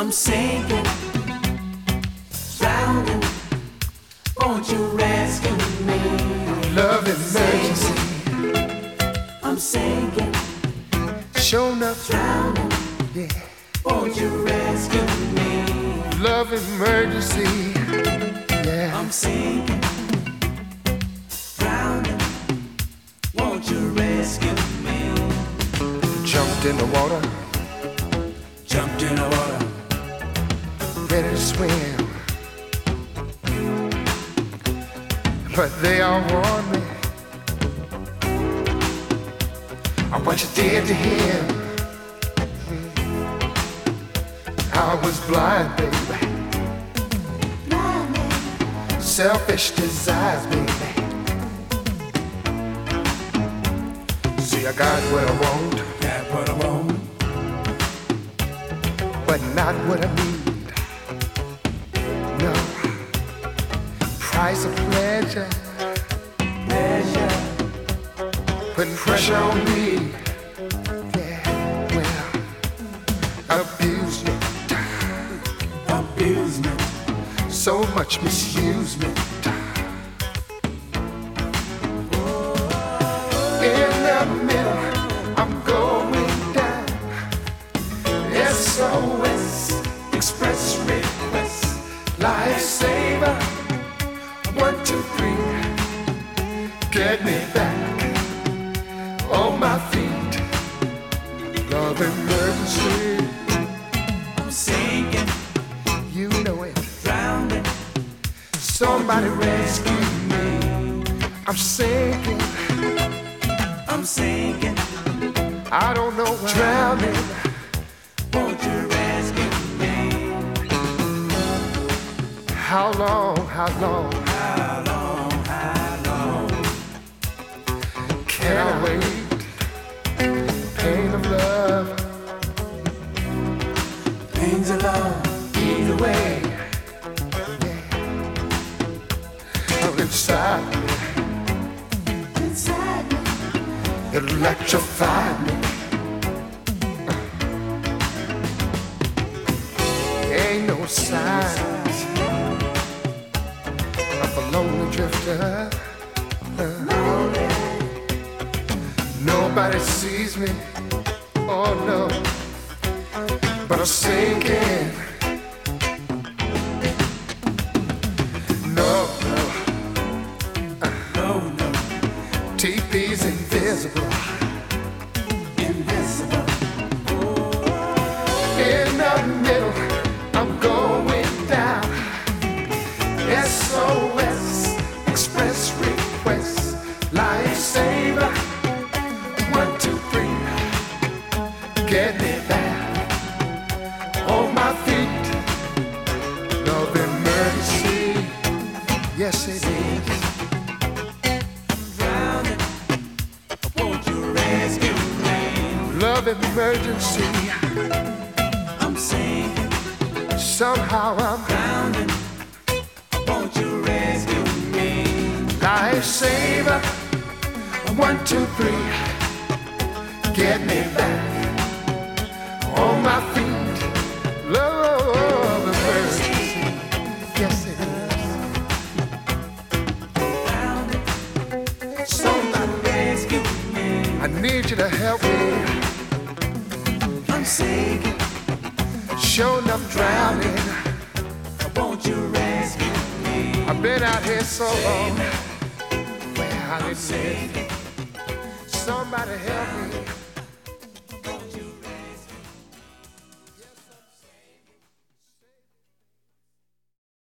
I'm sinking, drowning. Won't you rescue me? Love emergency. I'm sinking, Shown up, drowning. yeah. Won't you rescue me? Love emergency, yeah. I'm sinking, drowning. Won't you rescue me? Jumped in the water, Jumped in the water, ready to swim, but they all warned me of what you did to him. I was blind, baby. Selfish desires, baby. See, I got what I want, got what I want, but not what I need. No. Price of pleasure, pleasure, putting pressure on me. Yeah, well, abusement, abusement, so much misusement. In the middle, I'm going down. SOS, express request, lifesaver. 1, 2, 3, get me back on my feet. Love emergency, I'm sinking, you know it. drowning. Somebody rescue me. I'm sinking, I'm sinking, I don't know why. Drowning, won't you rescue me? how long, how long How long, how long? can I wait? Pain of love, Pains alone, either way. Oh, inside me, inside me. it'll electrify me. Ain't no signs of a lonely drifter. Nobody sees me, oh no, but I'm sinking. No, no, No, no, TP's invisible. invisible. In the middle, I'm going down. SOS, express request, lifesaver. 1, 2, 3, get me back on my feet. Love emergency, yes it is. Drowning, won't you rescue me? Love emergency, I'm sinking, somehow I'm drowning. Won't you rescue me? lifesaver. 1, 2, 3, get me back on my feet. Love emergency, yes it is. Drowning, somebody rescue me. I need you to help me. I'm sinking, Sure enough, drowning. won't you rescue me? I've been out here so long. Well, I I'm didn't sinking. Somebody help me.